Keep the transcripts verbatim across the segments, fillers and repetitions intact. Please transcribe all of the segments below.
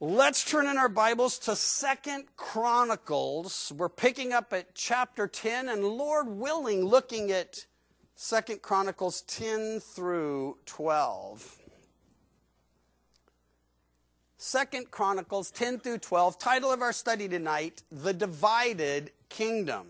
Let's turn in our Bibles to Second Chronicles. We're picking up at chapter ten, and Lord willing, looking at Second Chronicles ten through twelve. Second Chronicles ten through twelve, title of our study tonight, The Divided Kingdom.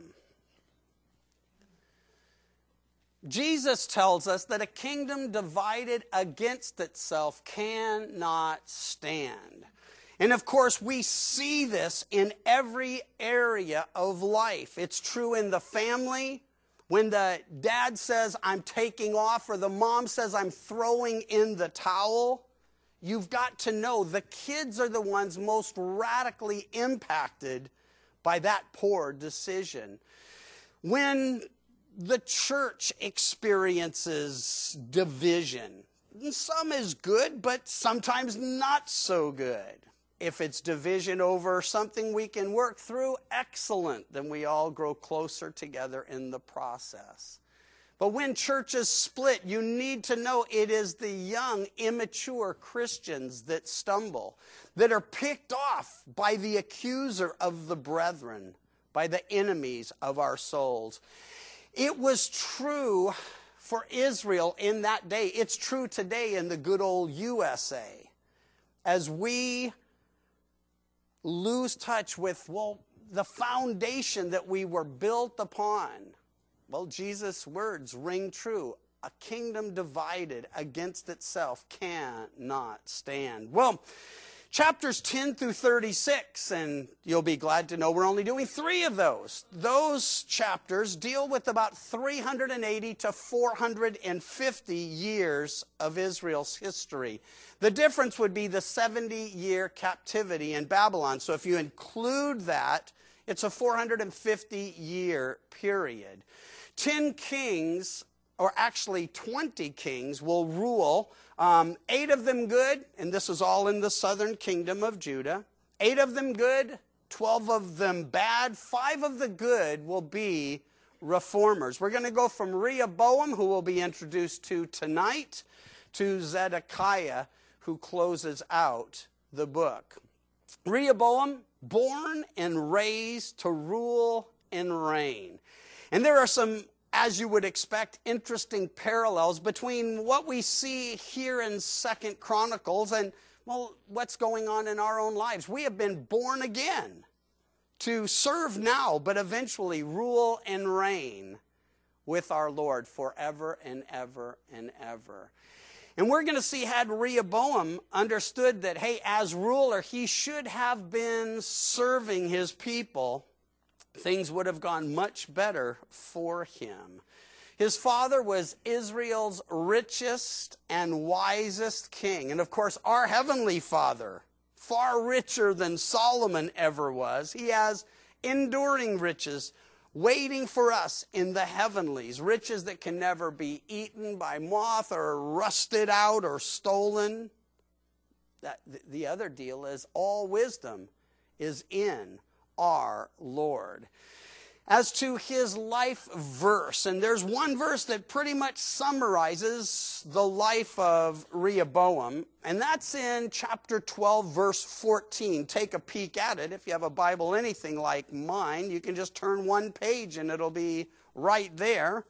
Jesus tells us that a kingdom divided against itself cannot stand. And of course, we see this in every area of life. It's true in the family. When the dad says, I'm taking off, or the mom says, I'm throwing in the towel, you've got to know the kids are the ones most radically impacted by that poor decision. When the church experiences division, some is good, but sometimes not so good. If it's division over something we can work through, excellent. Then we all grow closer together in the process. But when churches split, you need to know it is the young, immature Christians that stumble, that are picked off by the accuser of the brethren, by the enemies of our souls. It was true for Israel in that day. It's true today in the good old U S A. As we lose touch with, well, the foundation that we were built upon. Well, Jesus' words ring true. A kingdom divided against itself cannot stand. Well, chapters ten through thirty-six, and you'll be glad to know we're only doing three of those. Those chapters deal with about three hundred eighty to four hundred fifty years of Israel's history. The difference would be the seventy-year captivity in Babylon. So if you include that, it's a four hundred fifty year period. Ten kings, or actually twenty kings, will rule. Um, eight of them good, and this is all in the southern kingdom of Judah. Eight of them good, twelve of them bad. Five of the good will be reformers. We're going to go from Rehoboam, who we'll be introduced to tonight, to Zedekiah, who closes out the book. Rehoboam, born and raised to rule and reign. And there are some, as you would expect, interesting parallels between what we see here in Second Chronicles and, well, what's going on in our own lives. We have been born again to serve now, but eventually rule and reign with our Lord forever and ever and ever. And we're going to see, had Rehoboam understood that, hey, as ruler, he should have been serving his people, things would have gone much better for him. His father was Israel's richest and wisest king. And of course, our heavenly Father, far richer than Solomon ever was. He has enduring riches waiting for us in the heavenlies, riches that can never be eaten by moth or rusted out or stolen. That, the other deal is all wisdom is in our Lord. As to his life verse, and there's one verse that pretty much summarizes the life of Rehoboam, and that's in chapter twelve, verse fourteen. Take a peek at it. If you have a Bible anything like mine, you can just turn one page and it'll be right there.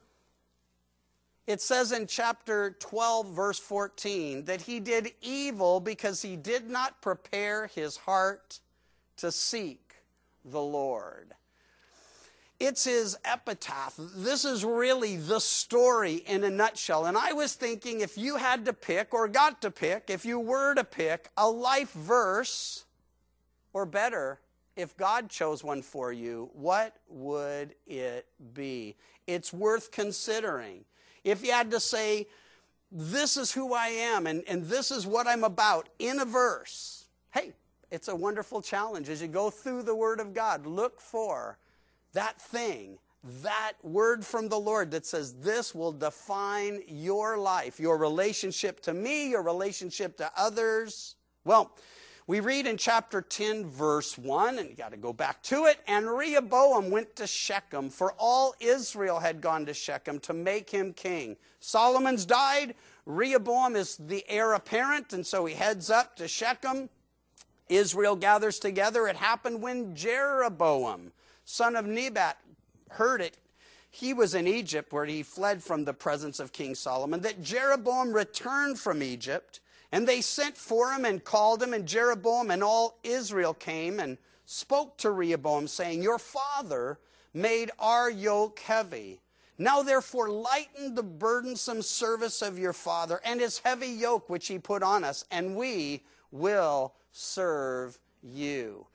It says in chapter twelve, verse fourteen, that he did evil because he did not prepare his heart to seek the Lord. It's his epitaph. This is really the story in a nutshell. And I was thinking, if you had to pick, or got to pick, if you were to pick a life verse, or better, if God chose one for you, what would it be? It's worth considering. If you had to say, this is who I am, and, and this is what I'm about in a verse, hey, it's a wonderful challenge. As you go through the Word of God, look for that thing, that word from the Lord that says this will define your life, your relationship to me, your relationship to others. Well, we read in chapter ten, verse one, and you got to go back to it. And Rehoboam went to Shechem, for all Israel had gone to Shechem to make him king. Solomon's died. Rehoboam is the heir apparent, and so he heads up to Shechem. Israel gathers together. It happened when Jeroboam, son of Nebat, heard it. He was in Egypt where he fled from the presence of King Solomon, that Jeroboam returned from Egypt, and they sent for him and called him, and Jeroboam and all Israel came and spoke to Rehoboam, saying, your father made our yoke heavy. Now therefore lighten the burdensome service of your father and his heavy yoke which he put on us, and we will serve you.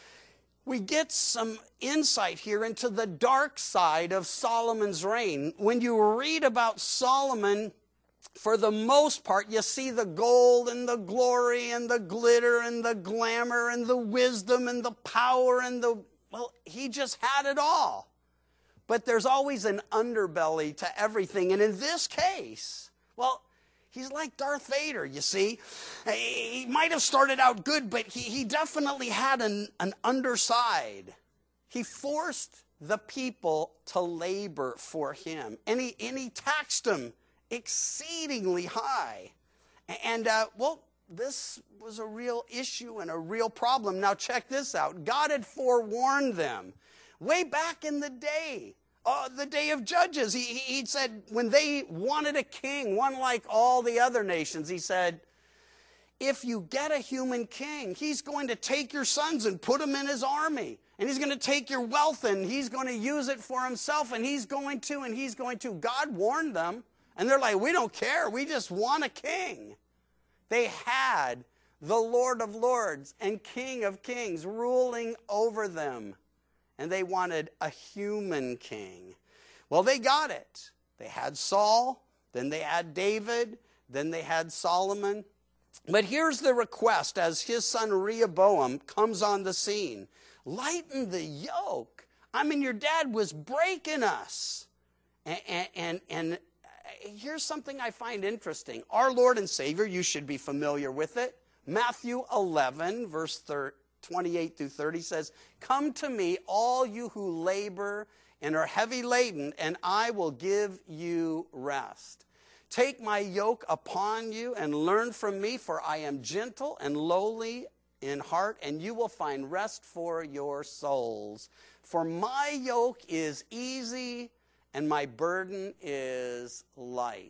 We get some insight here into the dark side of Solomon's reign. When you read about Solomon, for the most part, you see the gold and the glory and the glitter and the glamour and the wisdom and the power and the, well, he just had it all. But there's always an underbelly to everything. And in this case, well, he's like Darth Vader, you see. He might have started out good, but he, he definitely had an, an underside. He forced the people to labor for him, and he, and he taxed them exceedingly high. And, uh, well, this was a real issue and a real problem. Now check this out. God had forewarned them way back in the day, uh, the day of Judges. He, he, he said when they wanted a king, one like all the other nations, he said, if you get a human king, he's going to take your sons and put them in his army. And he's going to take your wealth and he's going to use it for himself. And he's going to, and he's going to. God warned them. And they're like, we don't care. We just want a king. They had the Lord of Lords and King of Kings ruling over them. And they wanted a human king. Well, they got it. They had Saul, then they had David, then they had Solomon. But here's the request as his son Rehoboam comes on the scene. Lighten the yoke. I mean, your dad was breaking us. And, and, and, and here's something I find interesting. Our Lord and Savior, you should be familiar with it. Matthew eleven, verse twenty-eight through thirty says, come to me, all you who labor and are heavy laden, and I will give you rest. Take my yoke upon you and learn from me, for I am gentle and lowly in heart, and you will find rest for your souls. For my yoke is easy and my burden is light.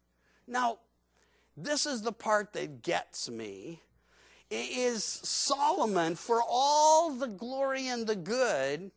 Now, this is the part that gets me. It is Solomon, for all the glory and the good,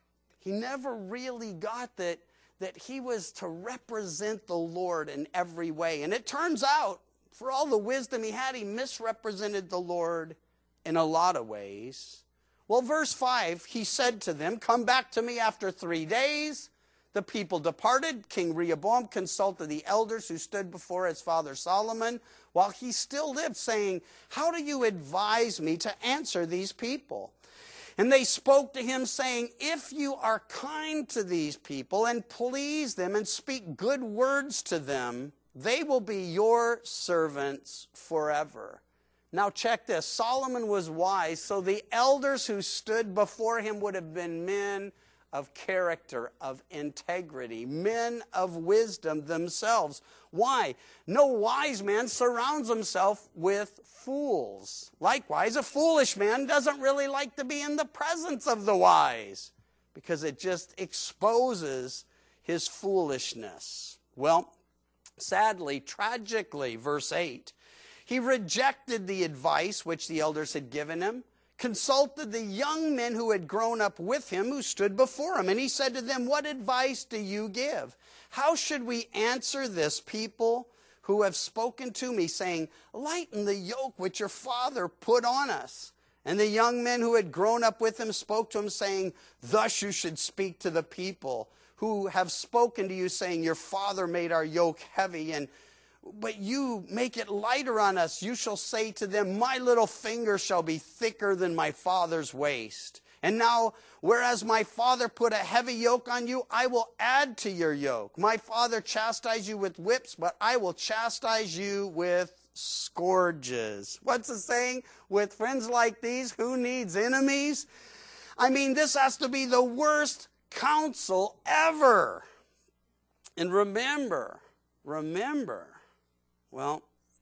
he never really got that, that he was to represent the Lord in every way. And it turns out, for all the wisdom he had, he misrepresented the Lord in a lot of ways. Well, verse five, he said to them, come back to me after three days. The people departed. King Rehoboam consulted the elders who stood before his father Solomon while he still lived, saying, how do you advise me to answer these people? And they spoke to him, saying, if you are kind to these people and please them and speak good words to them, they will be your servants forever. Now check this. Solomon was wise, so the elders who stood before him would have been men of character, of integrity, men of wisdom themselves. Why? No wise man surrounds himself with fools. Likewise, a foolish man doesn't really like to be in the presence of the wise because it just exposes his foolishness. Well, sadly, tragically, verse eight, he rejected the advice which the elders had given him, consulted the young men who had grown up with him, who stood before him. And he said to them, what advice do you give? How should we answer this people who have spoken to me, saying, lighten the yoke which your father put on us? And the young men who had grown up with him spoke to him, saying, thus you should speak to the people who have spoken to you, saying, your father made our yoke heavy, and but you make it lighter on us. You shall say to them, my little finger shall be thicker than my father's waist. And now, whereas my father put a heavy yoke on you, I will add to your yoke. My father chastised you with whips, but I will chastise you with scourges. What's the saying? With friends like these, who needs enemies? I mean, this has to be the worst counsel ever. And remember, remember, well,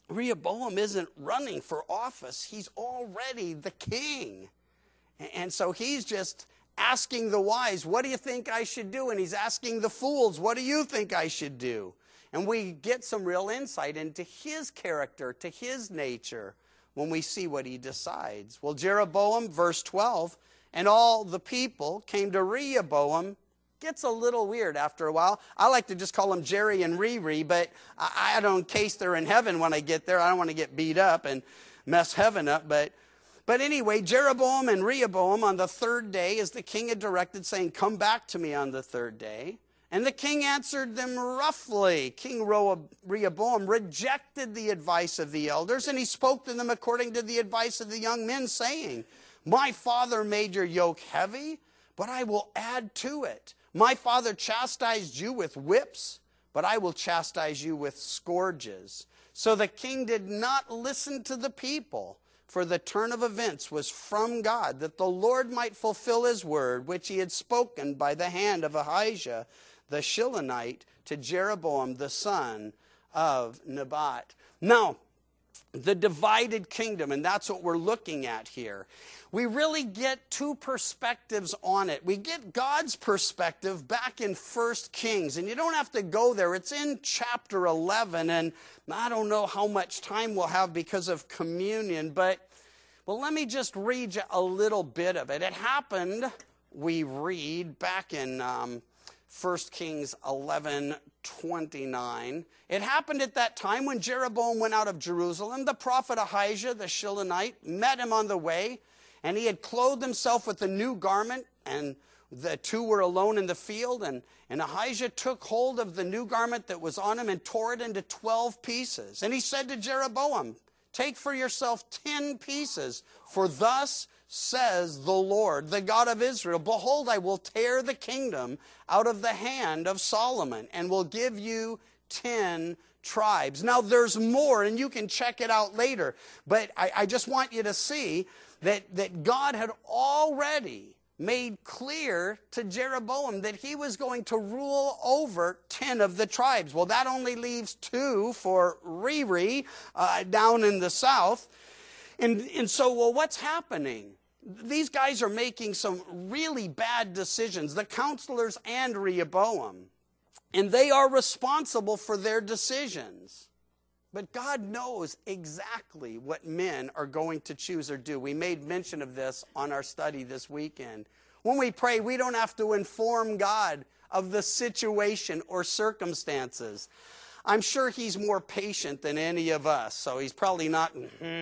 Rehoboam isn't running for office. He's already the king. And so he's just asking the wise, what do you think I should do? And he's asking the fools, what do you think I should do? And we get some real insight into his character, to his nature, when we see what he decides. Well, Jeroboam, verse twelve, and all the people came to Rehoboam. Gets a little weird after a while. I like to just call them Jerry and Riri, but I, I don't, in case they're in heaven when I get there, I don't want to get beat up and mess heaven up. But, but anyway, Jeroboam and Rehoboam on the third day, as the king had directed, saying, come back to me on the third day. And the king answered them roughly. King Rehoboam rejected the advice of the elders, and he spoke to them according to the advice of the young men, saying, my father made your yoke heavy, but I will add to it. My father chastised you with whips, but I will chastise you with scourges. So the king did not listen to the people, for the turn of events was from God, that the Lord might fulfill his word, which he had spoken by the hand of Ahijah the Shilonite to Jeroboam the son of Nebat. Now, the divided kingdom, and that's what we're looking at here. We really get two perspectives on it. We get God's perspective back in First Kings, and you don't have to go there. It's in chapter eleven, and I don't know how much time we'll have because of communion, but well, let me just read you a little bit of it. It happened, we read, back in um, First Kings eleven twenty-nine. It happened at that time when Jeroboam went out of Jerusalem. The prophet Ahijah the Shilonite met him on the way, and he had clothed himself with a new garment, and the two were alone in the field. And, and Ahijah took hold of the new garment that was on him and tore it into twelve pieces. And he said to Jeroboam, take for yourself ten pieces, for thus says the Lord, the God of Israel, behold, I will tear the kingdom out of the hand of Solomon and will give you ten tribes. Now there's more, and you can check it out later, but I, I just want you to see that, that God had already made clear to Jeroboam that he was going to rule over ten of the tribes. Well, that only leaves two for Riri uh, down in the south. And, and so, well, what's happening? These guys are making some really bad decisions, the counselors and Rehoboam, and they are responsible for their decisions. But God knows exactly what men are going to choose or do. We made mention of this on our study this weekend. When we pray, we don't have to inform God of the situation or circumstances. I'm sure he's more patient than any of us, so he's probably not,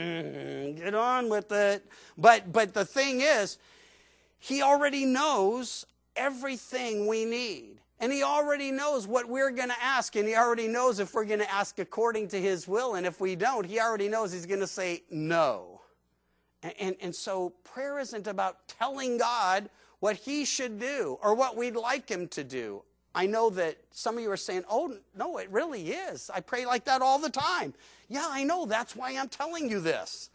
mm, get on with it. But, but the thing is, he already knows everything we need. And he already knows what we're going to ask, and he already knows if we're going to ask according to his will, and if we don't, he already knows he's going to say no. And, and, and so prayer isn't about telling God what he should do or what we'd like him to do. I know that some of you are saying, oh, no, it really is. I pray like that all the time. Yeah, I know. That's why I'm telling you this.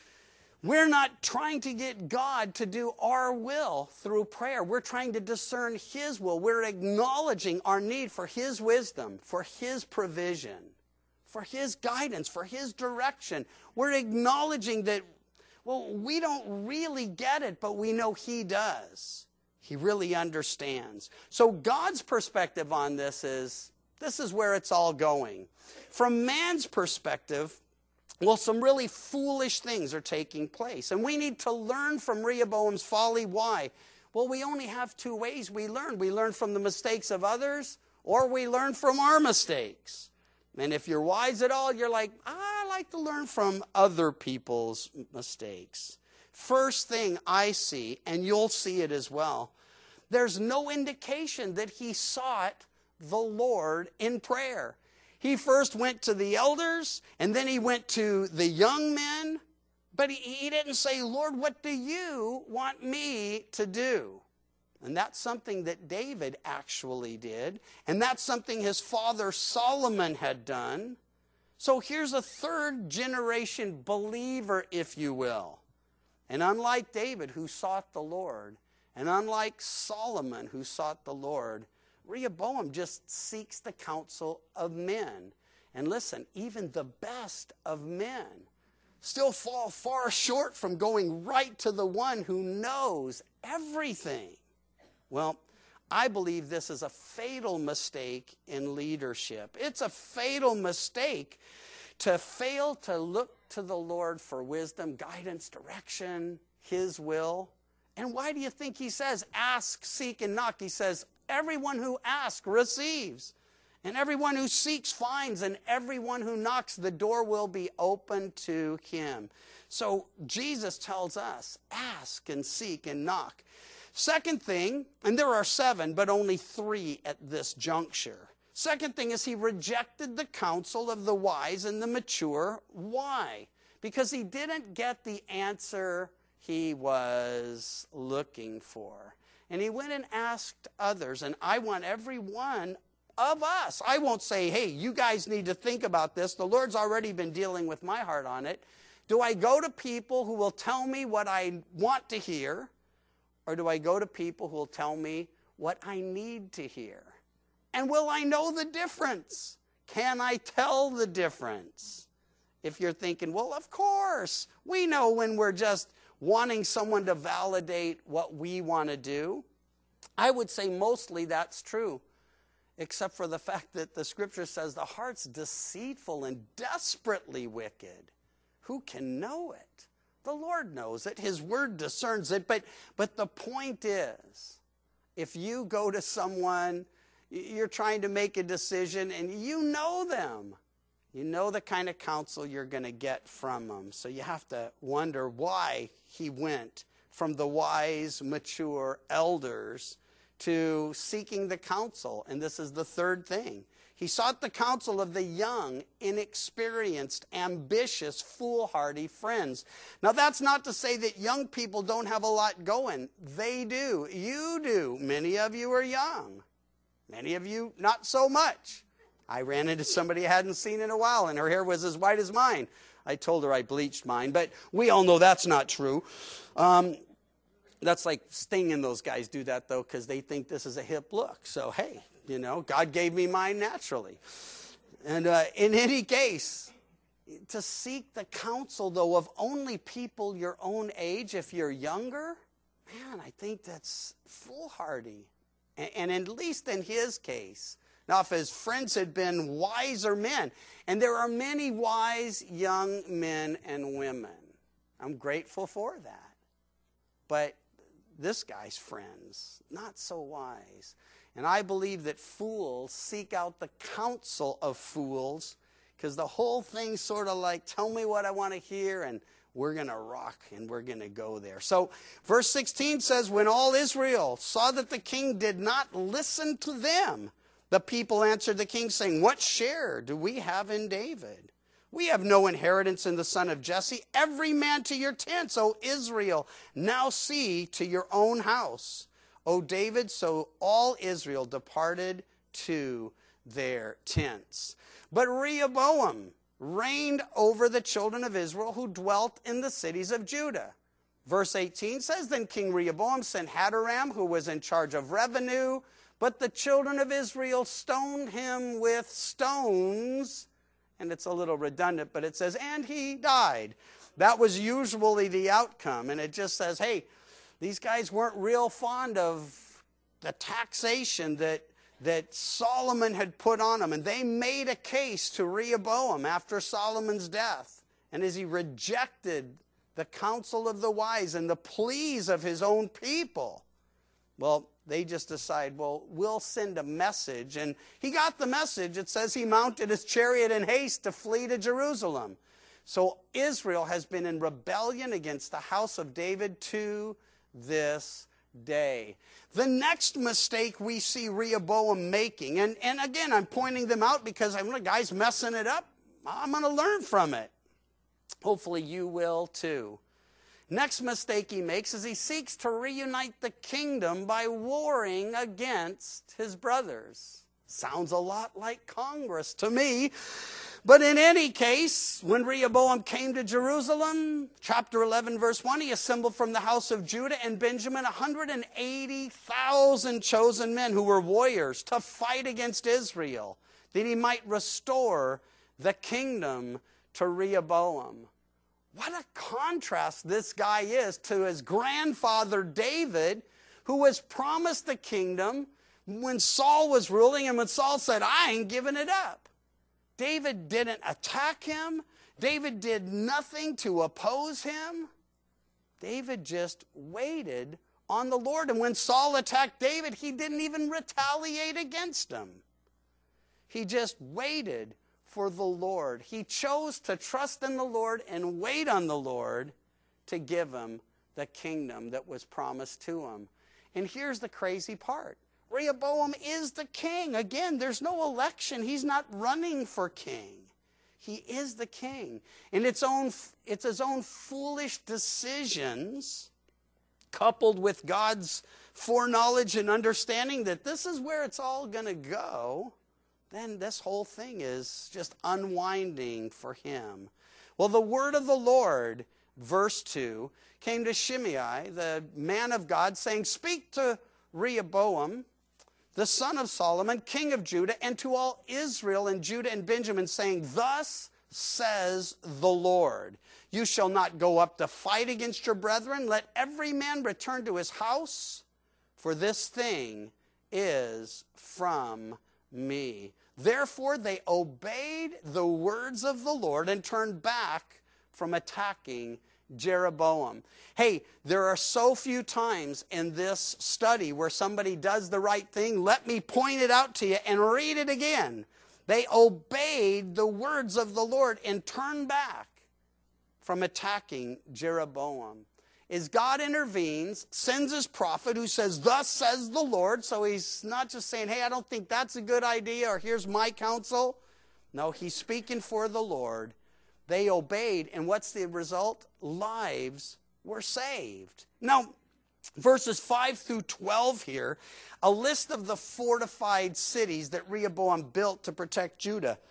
We're not trying to get God to do our will through prayer. We're trying to discern his will. We're acknowledging our need for his wisdom, for his provision, for his guidance, for his direction. We're acknowledging that, well, we don't really get it, but we know he does. He really understands. So God's perspective on this is, this is where it's all going. From man's perspective, well, some really foolish things are taking place. And we need to learn from Rehoboam's folly. Why? Well, we only have two ways we learn. We learn from the mistakes of others, or we learn from our mistakes. And if you're wise at all, you're like, I like to learn from other people's mistakes. First thing I see, and you'll see it as well, there's no indication that he sought the Lord in prayer. He first went to the elders, and then he went to the young men, but he, he didn't say, Lord, what do you want me to do? And that's something that David actually did, and that's something his father Solomon had done. So here's a third generation believer, if you will. And unlike David, who sought the Lord, and unlike Solomon, who sought the Lord, Rehoboam just seeks the counsel of men. And listen, even the best of men still fall far short from going right to the one who knows everything. Well, I believe this is a fatal mistake in leadership. It's a fatal mistake to fail to look to the Lord for wisdom, guidance, direction, his will. And why do you think he says, ask, seek, and knock? He says, everyone who asks receives. And everyone who seeks finds, and everyone who knocks, the door will be open to him. So Jesus tells us, ask and seek and knock. Second thing, and there are seven, but only three at this juncture. Second thing is he rejected the counsel of the wise and the mature. Why? Because he didn't get the answer he was looking for. And he went and asked others, and I want every one of us. I won't say, hey, you guys need to think about this. The Lord's already been dealing with my heart on it. Do I go to people who will tell me what I want to hear? Or do I go to people who will tell me what I need to hear? And will I know the difference? Can I tell the difference? If you're thinking, well, of course, we know when we're just wanting someone to validate what we want to do. I would say mostly that's true, except for the fact that the scripture says the heart's deceitful and desperately wicked. Who can know it? The Lord knows it. His word discerns it. But, but the point is, if you go to someone, you're trying to make a decision, and you know them. You know the kind of counsel you're going to get from them. So you have to wonder why he went from the wise, mature elders to seeking the counsel. And this is the third thing. He sought the counsel of the young, inexperienced, ambitious, foolhardy friends. Now, that's not to say that young people don't have a lot going. They do. You do. Many of you are young. Many of you, not so much. I ran into somebody I hadn't seen in a while, and her hair was as white as mine. I told her I bleached mine, but we all know that's not true. Um, that's like Sting and those guys do that, though, because they think this is a hip look. So, hey, you know, God gave me mine naturally. And uh, in any case, to seek the counsel, though, of only people your own age, if you're younger, man, I think that's foolhardy. And, and at least in his case. Now, if his friends had been wiser men, and there are many wise young men and women, I'm grateful for that. But this guy's friends, not so wise. And I believe that fools seek out the counsel of fools, because the whole thing's sort of like, tell me what I want to hear, and we're going to rock, and we're going to go there. So verse sixteen says, when all Israel saw that the king did not listen to them, the people answered the king, saying, what share do we have in David? We have no inheritance in the son of Jesse. Every man to your tents, O Israel. Now see to your own house, O David. So all Israel departed to their tents. But Rehoboam reigned over the children of Israel who dwelt in the cities of Judah. Verse eighteen says, then King Rehoboam sent Hadoram, who was in charge of revenue, but the children of Israel stoned him with stones. And it's a little redundant, but it says, and he died. That was usually the outcome. And it just says, hey, these guys weren't real fond of the taxation that, that Solomon had put on them. And they made a case to Rehoboam after Solomon's death. And as he rejected the counsel of the wise and the pleas of his own people, well, they just decide, well, we'll send a message. And he got the message. It says he mounted his chariot in haste to flee to Jerusalem. So Israel has been in rebellion against the house of David to this day. The next mistake we see Rehoboam making, and, and again, I'm pointing them out because I'm the guy's messing it up. I'm going to learn from it. Hopefully you will too. Next mistake he makes is he seeks to reunite the kingdom by warring against his brothers. Sounds a lot like Congress to me. But in any case, when Rehoboam came to Jerusalem, chapter eleven, verse one, he assembled from the house of Judah and Benjamin one hundred eighty thousand chosen men who were warriors to fight against Israel, that he might restore the kingdom to Rehoboam. What a contrast this guy is to his grandfather David, who was promised the kingdom when Saul was ruling, and when Saul said, I ain't giving it up. David didn't attack him. David did nothing to oppose him. David just waited on the Lord. And when Saul attacked David, he didn't even retaliate against him. He just waited for the Lord. He chose to trust in the Lord and wait on the Lord to give him the kingdom that was promised to him. And here's the crazy part. Rehoboam is the king. Again, there's no election. He's not running for king. He is the king. And it's, own, it's his own foolish decisions, coupled with God's foreknowledge and understanding that this is where it's all going to go, then this whole thing is just unwinding for him. Well, the word of the Lord, verse two, came to Shimei, the man of God, saying, speak to Rehoboam, the son of Solomon, king of Judah, and to all Israel and Judah and Benjamin, saying, thus says the Lord, you shall not go up to fight against your brethren. Let every man return to his house, for this thing is from me. Therefore they obeyed the words of the Lord and turned back from attacking Jeroboam. Hey, there are so few times in this study where somebody does the right thing. Let me point it out to you and read it again. They obeyed the words of the Lord and turned back from attacking Jeroboam. As God intervenes, sends his prophet who says, thus says the Lord. So he's not just saying, hey, I don't think that's a good idea, or here's my counsel. No, he's speaking for the Lord. They obeyed, and what's the result? Lives were saved. Now, verses five through twelve here, a list of the fortified cities that Rehoboam built to protect Judah.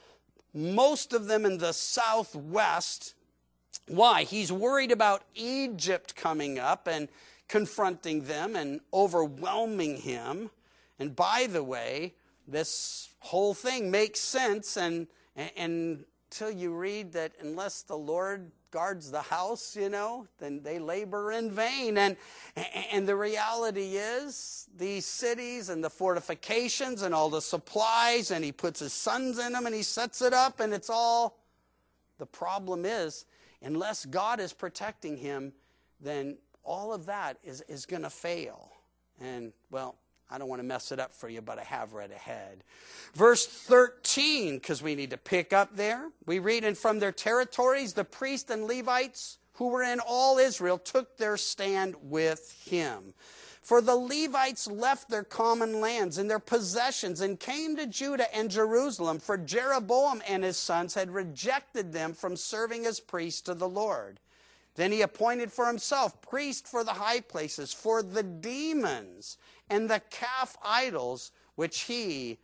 Most of them in the southwest. Why? He's worried about Egypt coming up and confronting them and overwhelming him. And by the way, this whole thing makes sense, and and until you read that unless the Lord guards the house, you know, then they labor in vain. And, and the reality is these cities and the fortifications and all the supplies, and he puts his sons in them and he sets it up, and it's all, the problem is, unless God is protecting him, then all of that is, is going to fail. And, well, I don't want to mess it up for you, but I have read ahead. Verse thirteen, because we need to pick up there. We read, and from their territories, the priests and Levites who were in all Israel took their stand with him. For the Levites left their common lands and their possessions and came to Judah and Jerusalem, for Jeroboam and his sons had rejected them from serving as priests to the Lord. Then he appointed for himself priests for the high places, for the demons and the calf idols which he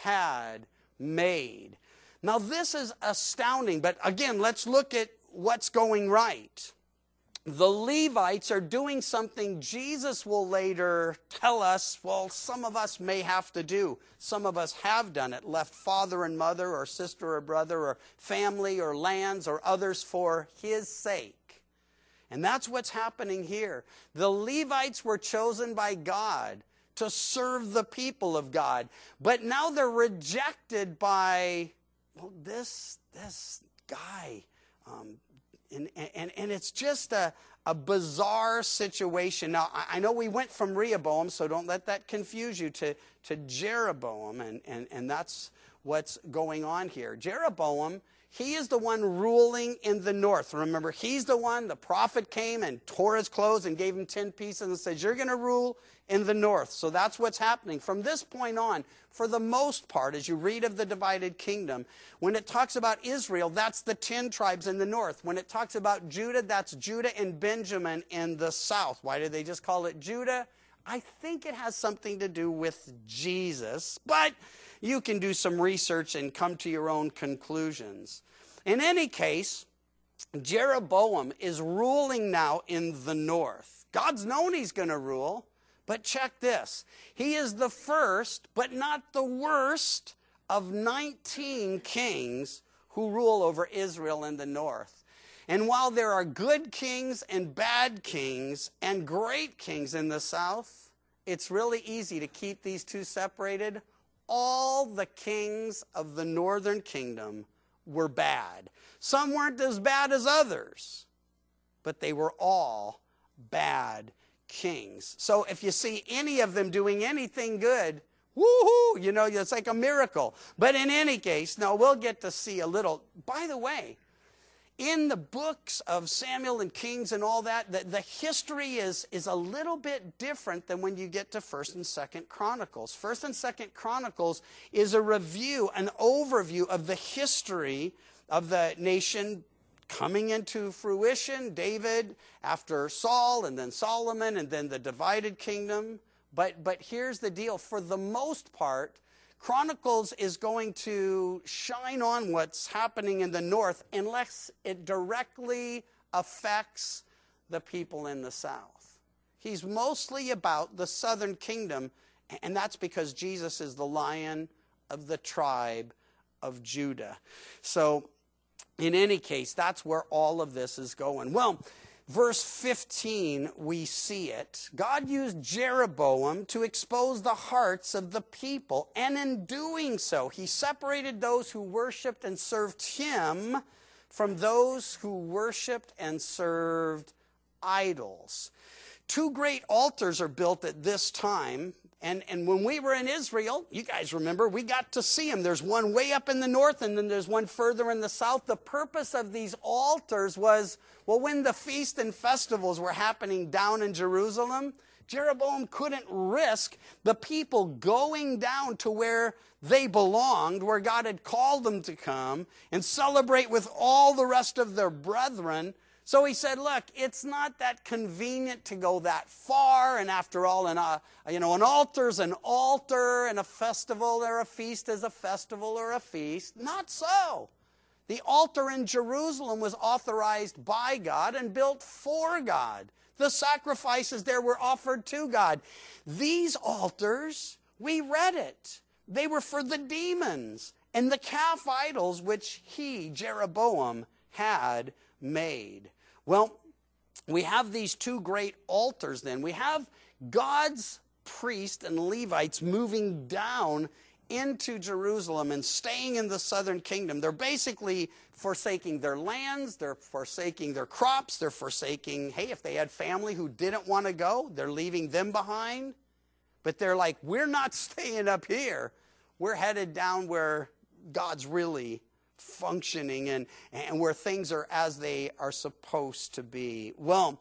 had made. Now this is astounding, but again, let's look at what's going right. The Levites are doing something Jesus will later tell us, well, some of us may have to do. Some of us have done it, left father and mother or sister or brother or family or lands or others for his sake. And that's what's happening here. The Levites were chosen by God to serve the people of God. But now they're rejected by, well, this, this guy. Um, and, and, and it's just a, a bizarre situation. Now, I know we went from Rehoboam, so don't let that confuse you, to, to Jeroboam. And, and, and that's what's going on here. Jeroboam, he is the one ruling in the north. Remember, he's the one, the prophet came and tore his clothes and gave him ten pieces and says, you're going to rule in the north. So that's what's happening. From this point on, for the most part, as you read of the divided kingdom, when it talks about Israel, that's the ten tribes in the north. When it talks about Judah, that's Judah and Benjamin in the south. Why did they just call it Judah? I think it has something to do with Jesus, but you can do some research and come to your own conclusions. In any case, Jeroboam is ruling now in the north. God's known he's going to rule, but check this. He is the first, but not the worst, of nineteen kings who rule over Israel in the north. And while there are good kings and bad kings and great kings in the south, it's really easy to keep these two separated. All the kings of the northern kingdom were bad. Some weren't as bad as others, but they were all bad kings. So if you see any of them doing anything good, woohoo, you know, it's like a miracle. But in any case, no, we'll get to see a little. By the way, in the books of Samuel and Kings and all that, the, the history is, is a little bit different than when you get to First and Second Chronicles. First and Second Chronicles is a review, an overview of the history of the nation coming into fruition. David after Saul, and then Solomon, and then the divided kingdom. But, but here's the deal. For the most part, Chronicles is going to shine on what's happening in the north unless it directly affects the people in the south. He's mostly about the southern kingdom, and that's because Jesus is the Lion of the tribe of Judah. So, in any case, that's where all of this is going. Well, verse fifteen, we see it. God used Jeroboam to expose the hearts of the people, and in doing so, he separated those who worshiped and served him from those who worshiped and served idols. Two great altars are built at this time. And, and when we were in Israel, you guys remember, we got to see them. There's one way up in the north, and then there's one further in the south. The purpose of these altars was, well, when the feast and festivals were happening down in Jerusalem, Jeroboam couldn't risk the people going down to where they belonged, where God had called them to come and celebrate with all the rest of their brethren. So he said, look, it's not that convenient to go that far. And after all, an, uh, you know, an altar's an altar, and a festival or a feast is a festival or a feast. Not so. The altar in Jerusalem was authorized by God and built for God. The sacrifices there were offered to God. These altars, we read it. They were for the demons and the calf idols which he, Jeroboam, had made. Well, we have these two great altars then. We have God's priests and Levites moving down into Jerusalem and staying in the southern kingdom. They're basically forsaking their lands, they're forsaking their crops, they're forsaking, hey, if they had family who didn't want to go, they're leaving them behind. But they're like, we're not staying up here. We're headed down where God's really functioning and, and where things are as they are supposed to be. Well,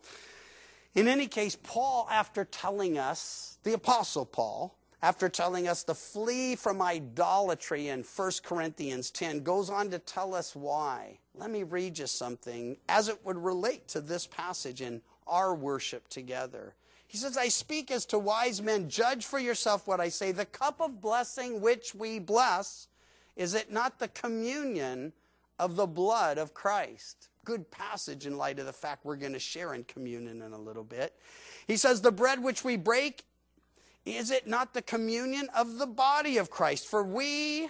in any case, Paul, after telling us, the Apostle Paul, after telling us to flee from idolatry in First Corinthians ten, goes on to tell us why. Let me read you something as it would relate to this passage in our worship together. He says, I speak as to wise men, judge for yourself what I say. The cup of blessing which we bless, is it not the communion of the blood of Christ? Good passage in light of the fact we're going to share in communion in a little bit. He says, the bread which we break, is it not the communion of the body of Christ? For we,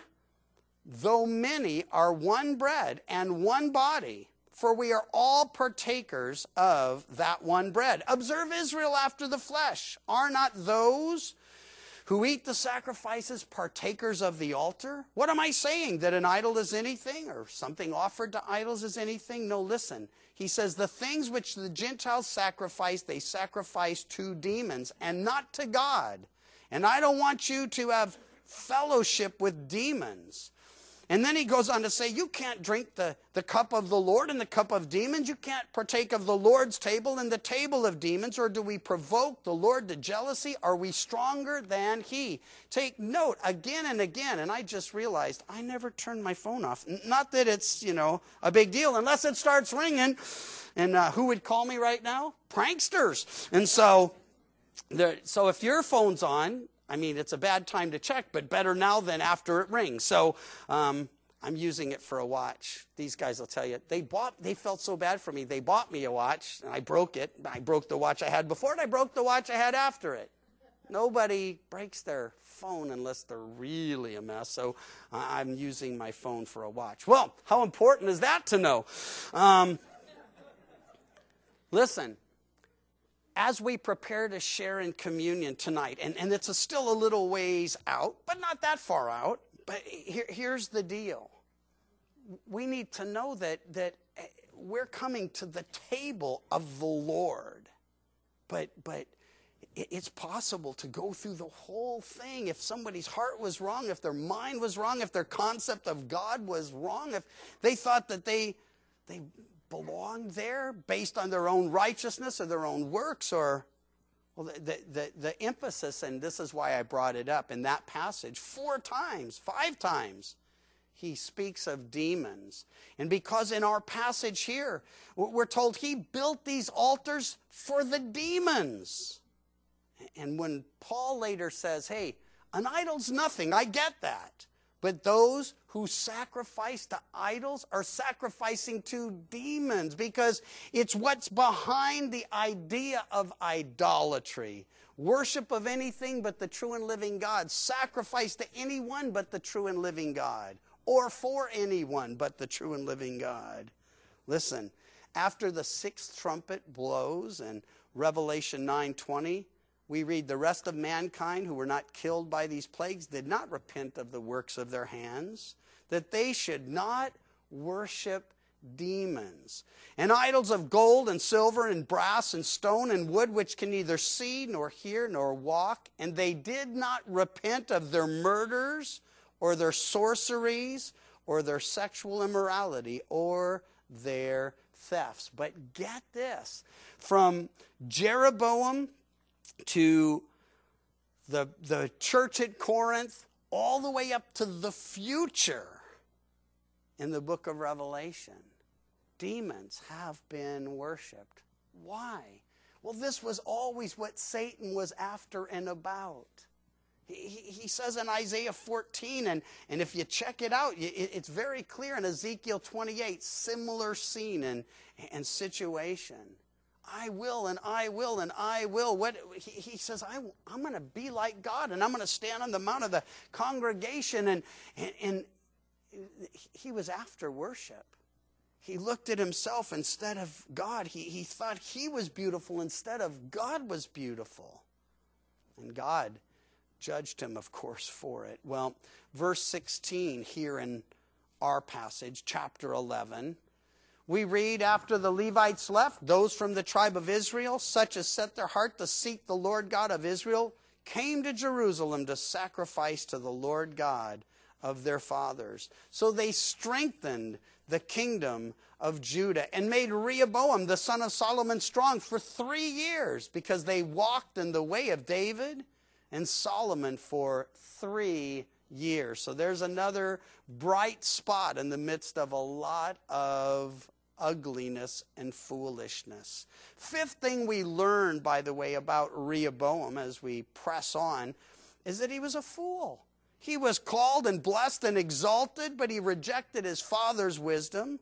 though many, are one bread and one body, for we are all partakers of that one bread. Observe Israel after the flesh. Are not those who eat the sacrifices partakers of the altar? What am I saying? That an idol is anything, or something offered to idols is anything? No, listen. He says, the things which the Gentiles sacrifice, they sacrifice to demons and not to God. And I don't want you to have fellowship with demons. And then he goes on to say, you can't drink the, the cup of the Lord and the cup of demons. You can't partake of the Lord's table and the table of demons. Or do we provoke the Lord to jealousy? Are we stronger than he? Take note again and again. And I just realized I never turned my phone off. Not that it's, you know, a big deal unless it starts ringing. And uh, who would call me right now? Pranksters. And so, there, so if your phone's on, I mean, it's a bad time to check, but better now than after it rings. So um, I'm using it for a watch. These guys will tell you, they bought, they felt so bad for me. They bought me a watch, and I broke it. I broke the watch I had before, and I broke the watch I had after it. Nobody breaks their phone unless they're really a mess, so I'm using my phone for a watch. Well, how important is that to know? Um, listen, as we prepare to share in communion tonight, and, and it's a still a little ways out, but not that far out, but here, here's the deal. We need to know that, that we're coming to the table of the Lord, but but it's possible to go through the whole thing. If somebody's heart was wrong, if their mind was wrong, if their concept of God was wrong, if they thought that they they belonged there based on their own righteousness or their own works, or, well, the, the, the emphasis, and this is why I brought it up, in that passage, four times, five times, he speaks of demons. And because in our passage here, we're told he built these altars for the demons. And when Paul later says, hey, an idol's nothing, I get that. But those who sacrifice to idols are sacrificing to demons, because it's what's behind the idea of idolatry. Worship of anything but the true and living God. Sacrifice to anyone but the true and living God. Or for anyone but the true and living God. Listen, after the sixth trumpet blows in Revelation nine twenty, we read, the rest of mankind who were not killed by these plagues did not repent of the works of their hands, that they should not worship demons and idols of gold and silver and brass and stone and wood, which can neither see nor hear nor walk. And they did not repent of their murders or their sorceries or their sexual immorality or their thefts. But get this, from Jeroboam to the, the church at Corinth, all the way up to the future in the book of Revelation, demons have been worshipped. Why? Well, this was always what Satan was after and about. He, he says in Isaiah fourteen, and, and if you check it out, it, it's very clear in Ezekiel twenty-eight, similar scene and, and situation. I will, and I will, and I will. What he, he says, I, I'm going to be like God, and I'm going to stand on the mount of the congregation. And, and, and he was after worship. He looked at himself instead of God. He, he thought he was beautiful instead of God was beautiful. And God judged him, of course, for it. Well, verse sixteen here in our passage, chapter eleven, we read, after the Levites left, those from the tribe of Israel, such as set their heart to seek the Lord God of Israel, came to Jerusalem to sacrifice to the Lord God of their fathers. So they strengthened the kingdom of Judah and made Rehoboam, the son of Solomon, strong for three years because they walked in the way of David and Solomon for three years. So there's another bright spot in the midst of a lot of ugliness and foolishness. Fifth thing we learn, by the way, about Rehoboam as we press on is that he was a fool. He was called and blessed and exalted, but he rejected his father's wisdom.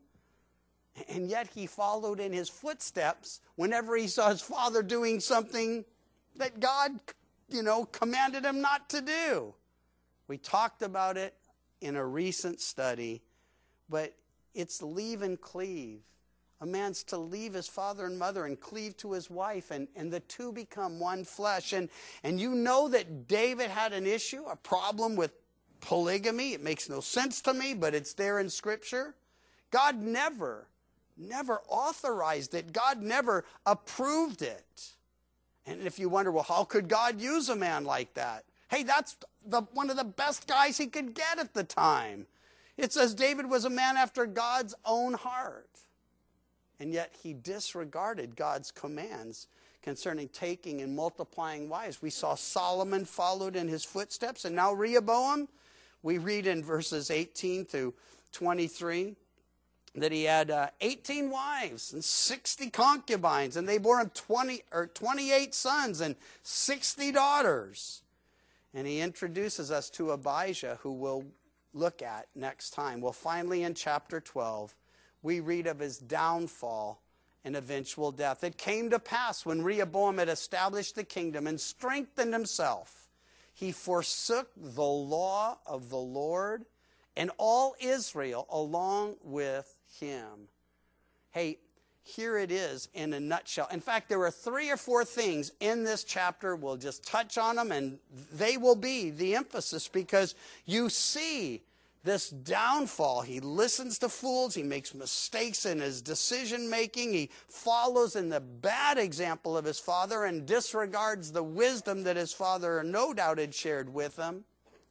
And yet he followed in his footsteps whenever he saw his father doing something that God, you know, commanded him not to do. We talked about it in a recent study, but it's leave and cleave. A man's to leave his father and mother and cleave to his wife, and, and the two become one flesh. And, and you know that David had an issue, a problem with polygamy. It makes no sense to me, but it's there in Scripture. God never, never authorized it. God never approved it. And if you wonder, well, how could God use a man like that? Hey, that's the, one of the best guys he could get at the time. It says David was a man after God's own heart. And yet he disregarded God's commands concerning taking and multiplying wives. We saw Solomon followed in his footsteps, and now Rehoboam. We read in verses eighteen through twenty-three that he had uh, eighteen wives and sixty concubines, and they bore him twenty or twenty-eight sons and sixty daughters. And he introduces us to Abijah, who we'll look at next time. Well, finally in chapter twelve, we read of his downfall and eventual death. It came to pass when Rehoboam had established the kingdom and strengthened himself, he forsook the law of the Lord and all Israel along with him. Hey, here it is in a nutshell. In fact, there are three or four things in this chapter. We'll just touch on them, and they will be the emphasis, because you see this downfall. He listens to fools. He makes mistakes in his decision making. He follows in the bad example of his father and disregards the wisdom that his father no doubt had shared with him.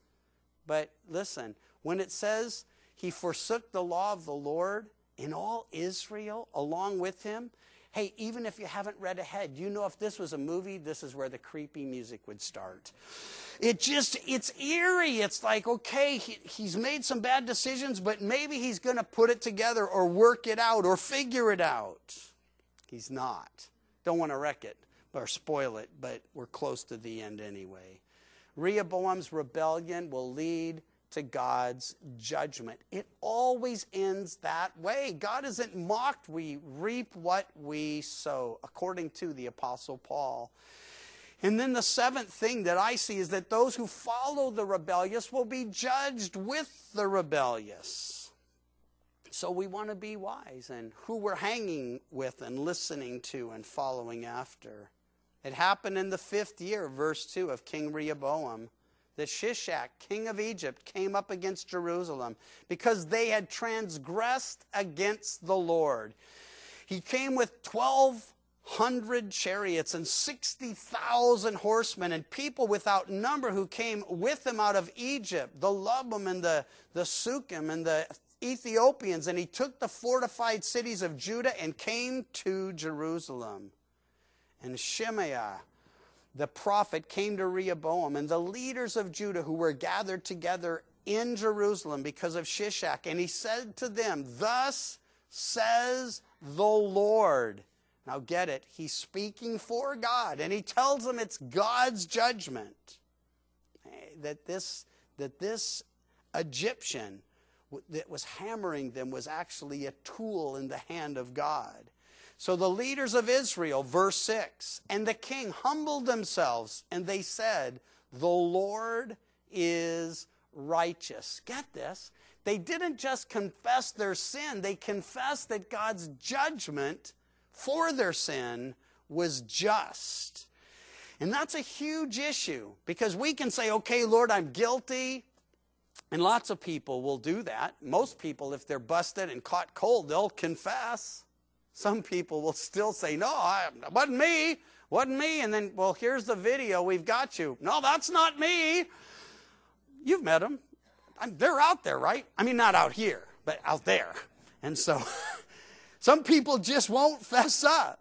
But listen, when it says he forsook the law of the Lord and all Israel along with him, hey, even if you haven't read ahead, you know if this was a movie, this is where the creepy music would start. It just, it's eerie. It's like, okay, he, he's made some bad decisions, but maybe he's going to put it together or work it out or figure it out. He's not. Don't want to wreck it or spoil it, but we're close to the end anyway. Rehoboam's rebellion will lead to God's judgment. It always ends that way. God isn't mocked. We reap what we sow, according to the Apostle Paul. And then the seventh thing that I see is that those who follow the rebellious will be judged with the rebellious. So we want to be wise in who we're hanging with and listening to and following after. It happened in the fifth year, verse two, of King Rehoboam, that Shishak, king of Egypt, came up against Jerusalem because they had transgressed against the Lord. He came with twelve hundred chariots and sixty thousand horsemen and people without number who came with him out of Egypt, the Lubim and the, the Sukkim and the Ethiopians. And he took the fortified cities of Judah and came to Jerusalem. And Shemaiah, the prophet, came to Rehoboam and the leaders of Judah who were gathered together in Jerusalem because of Shishak. And he said to them, "Thus says the Lord." Now get it, he's speaking for God, and he tells them it's God's judgment. That this, that this Egyptian that was hammering them was actually a tool in the hand of God. So the leaders of Israel, verse six, and the king humbled themselves, and they said, "The Lord is righteous." Get this. They didn't just confess their sin, they confessed that God's judgment for their sin was just. And that's a huge issue, because we can say, okay, Lord, I'm guilty. And lots of people will do that. Most people, if they're busted and caught cold, they'll confess. Some people will still say, no, I, it wasn't me, wasn't me. And then, well, here's the video, we've got you. No, that's not me. You've met them. I'm, they're out there, right? I mean, not out here, but out there. And so some people just won't fess up.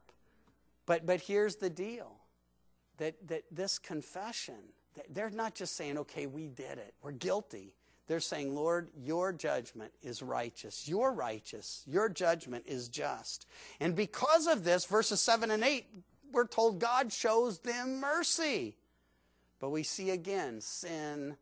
But but here's the deal, that, that this confession, they're not just saying, okay, we did it, we're guilty. They're saying, Lord, your judgment is righteous. You're righteous. Your judgment is just. And because of this, verses seven and eight, we're told God shows them mercy. But we see again, sin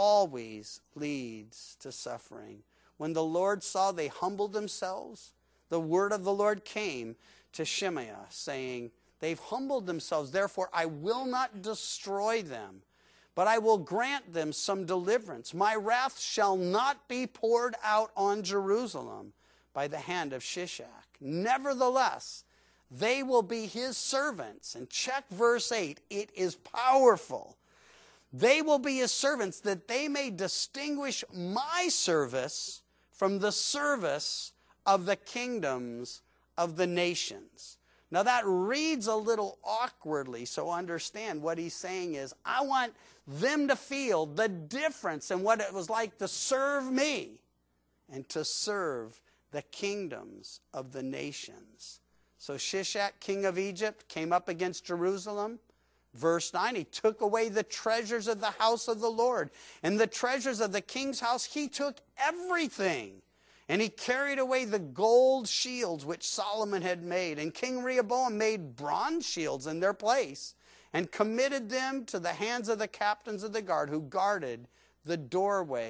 always leads to suffering. When the Lord saw they humbled themselves, the word of the Lord came to Shemaiah, saying, they've humbled themselves, therefore I will not destroy them, but I will grant them some deliverance. My wrath shall not be poured out on Jerusalem by the hand of Shishak. Nevertheless, they will be his servants. And check verse eight. It is powerful. They will be his servants, that they may distinguish my service from the service of the kingdoms of the nations. Now that reads a little awkwardly, so understand what he's saying is, I want them to feel the difference in what it was like to serve me and to serve the kingdoms of the nations. So Shishak, king of Egypt, came up against Jerusalem. Verse nine, he took away the treasures of the house of the Lord, and the treasures of the king's house. He took everything. And he carried away the gold shields which Solomon had made. And King Rehoboam made bronze shields in their place and committed them to the hands of the captains of the guard who guarded the doorway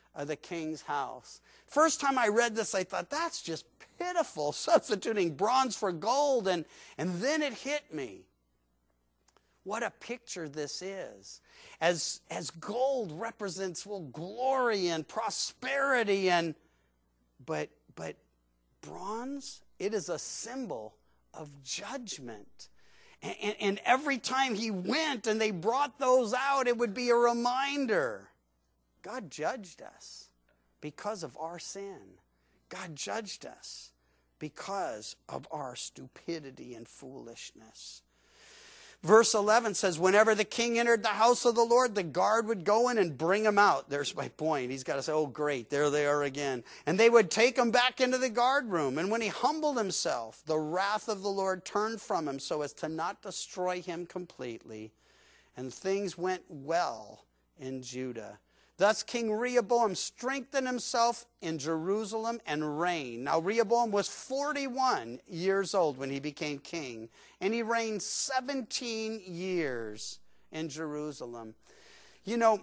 of the king's house. First time I read this, I thought, that's just pitiful, substituting bronze for gold, and, and then it hit me. What a picture this is. As, as gold represents, well, glory and prosperity, and but but bronze, it is a symbol of judgment. And, and, and every time he went and they brought those out, it would be a reminder. God judged us because of our sin. God judged us because of our stupidity and foolishness. Verse eleven says, whenever the king entered the house of the Lord, the guard would go in and bring him out. There's my point. He's got to say, oh, great, there they are again. And they would take him back into the guard room. And when he humbled himself, the wrath of the Lord turned from him so as to not destroy him completely. And things went well in Judah. Thus King Rehoboam strengthened himself in Jerusalem and reigned. Now Rehoboam was forty-one years old when he became king, and he reigned seventeen years in Jerusalem. You know,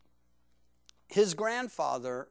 his grandfather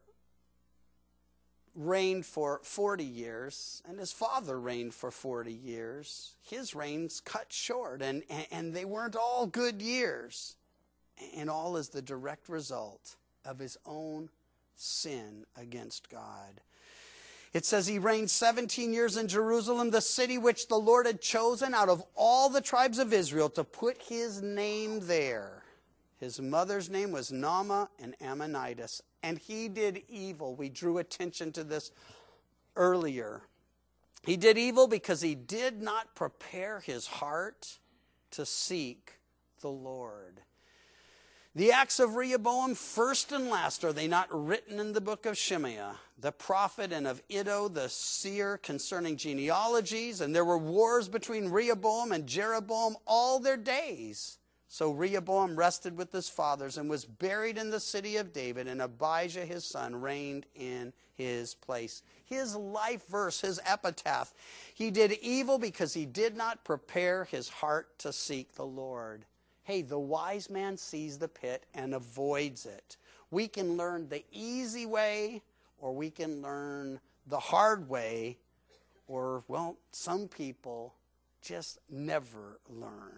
reigned for forty years, and his father reigned for forty years. His reigns cut short, and, and they weren't all good years. And all is the direct result of his own sin against God. It says he reigned seventeen years in Jerusalem, the city which the Lord had chosen out of all the tribes of Israel to put his name there. His mother's name was Naamah and Ammonitis, and he did evil. We drew attention to this earlier. He did evil because he did not prepare his heart to seek the Lord. The acts of Rehoboam, first and last, are they not written in the book of Shemaiah, the prophet, and of Iddo, the seer, concerning genealogies? And there were wars between Rehoboam and Jeroboam all their days. So Rehoboam rested with his fathers and was buried in the city of David, and Abijah his son reigned in his place. His life verse, his epitaph, he did evil because he did not prepare his heart to seek the Lord. Hey, the wise man sees the pit and avoids it. We can learn the easy way, or we can learn the hard way, or, well, some people just never learn.